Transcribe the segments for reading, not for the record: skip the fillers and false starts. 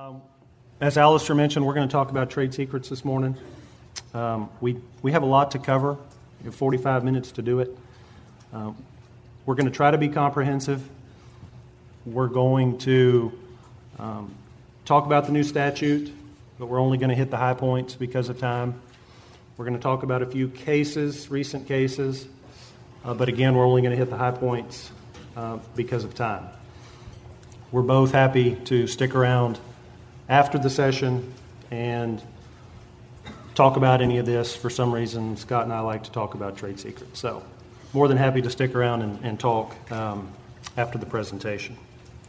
As Alistair mentioned, we're going to talk about trade secrets this morning. We have a lot to cover. We have 45 minutes to do it. We're going to try to be comprehensive. We're going to talk about the new statute, but we're only going to hit the high points because of time. We're going to talk about a few cases, recent cases, but again, we're only going to hit the high points because of time. We're both happy to stick around after the session and talk about any of this. For some reason, Scott and I like to talk about trade secrets. So more than happy to stick around and talk after the presentation.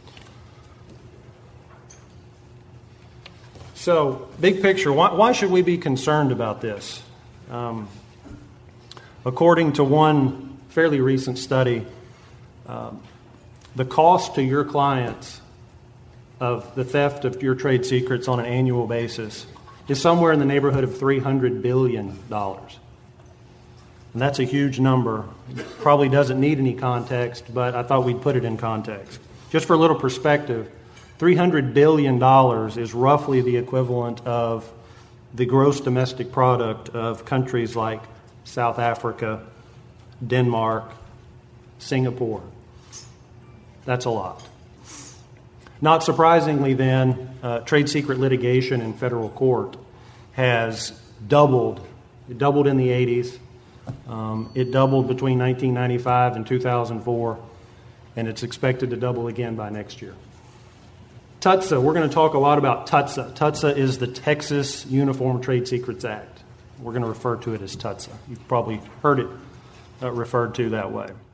So, big picture, why should we be concerned about this? According to one fairly recent study, the cost to your clients of the theft of your trade secrets on an annual basis is somewhere in the neighborhood of $300 billion. And that's a huge number. It probably doesn't need any context, but I thought we'd put it in context. Just for a little perspective, $300 billion is roughly the equivalent of the gross domestic product of countries like South Africa, Denmark, Singapore. That's a lot. Not surprisingly then, trade secret litigation in federal court has doubled. It doubled in the 80s. It doubled between 1995 and 2004, and it's expected to double again by next year. TUTSA, we're going to talk a lot about TUTSA. TUTSA is the Texas Uniform Trade Secrets Act. We're going to refer to it as TUTSA. You've probably heard it referred to that way.